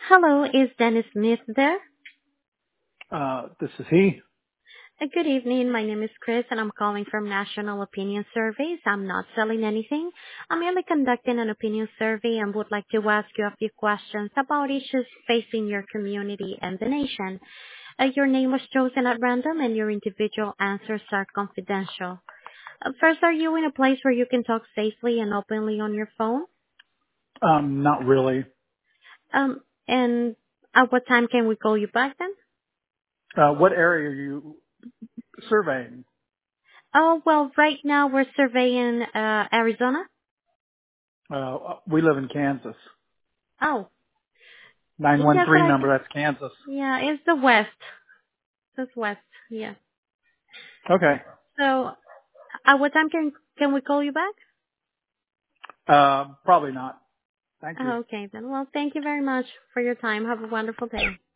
Hello, is Dennis Smith there? This is he. Good evening. My name is Chris, and I'm calling from National Opinion Surveys. I'm not selling anything. I'm merely conducting an opinion survey and would like to ask you a few questions about issues facing your community and the nation. Your name was chosen at random, and your individual answers are confidential. First, are you in a place where you can talk safely and openly on your phone? Not really. And at what time can we call you back then? What area are you surveying? Oh, well, right now we're surveying Arizona. We live in Kansas. Oh, yes, but 913 number, that's Kansas. yeah, it's the west. It's west, yeah. Okay. So, at what time can we call you back? Probably not. Thank you. Okay, then. Well, thank you very much for your time. Have a wonderful day.